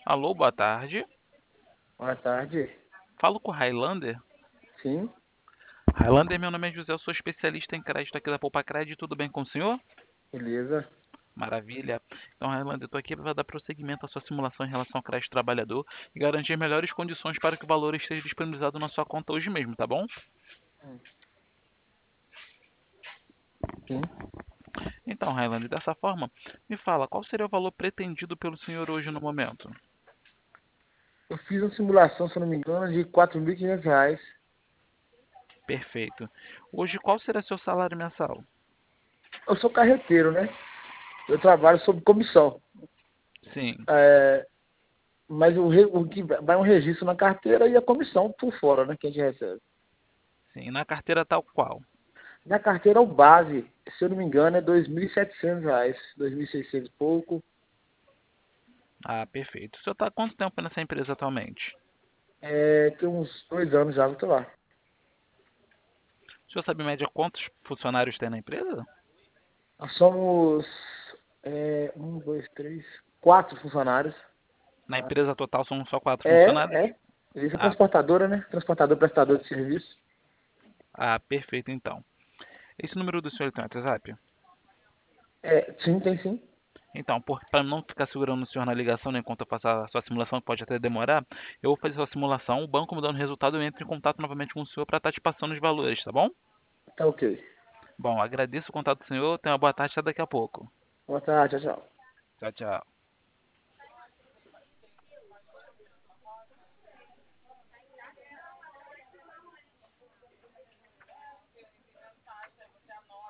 Alô, boa tarde. Boa tarde. Falo com o Highlander. Sim, Highlander, meu nome é José, eu sou especialista em crédito aqui da Poupa Crédito. Tudo bem com o senhor? beleza. Maravilha. Então, Highlander, eu estou aqui para dar prosseguimento à sua simulação em relação ao crédito trabalhador e garantir melhores condições para que o valor esteja disponibilizado na sua conta hoje mesmo, tá bom? Hum, Sim. Então, Highlander, dessa forma, me fala, qual seria o valor pretendido pelo senhor hoje no momento? Eu fiz uma simulação, se eu não me engano, de R$ 4.500. Perfeito. Hoje, qual será seu salário mensal? Eu sou carreteiro, né? Eu trabalho sob comissão. Sim, É, mas o que vai um registro na carteira e a comissão por fora, né? Que a gente recebe. sim. Na carteira tal qual? Na carteira, o base, se eu não me engano, é R$ 2.700. 2.600 e pouco. Ah, perfeito. O senhor está há quanto tempo nessa empresa atualmente? Tem uns 2 anos já, eu tô lá. O senhor sabe em média quantos funcionários tem na empresa? Nós somos um, dois, três, quatro funcionários. Na Quatro. empresa total são só 4 funcionários? É. Isso é Ah, transportadora, né? Transportador, prestador de serviço. perfeito então. Esse número do senhor tem WhatsApp? Sim, tem sim. Então, para não ficar segurando o senhor na ligação, né, enquanto eu faço a sua simulação, que pode até demorar, eu vou fazer a sua simulação, o banco me dando o resultado, eu entro em contato novamente com o senhor para estar te passando os valores, tá bom? Tá ok. Bom, agradeço o contato do senhor, tenha uma boa tarde, até daqui a pouco. Boa tarde, tchau, tchau. Tchau, tchau.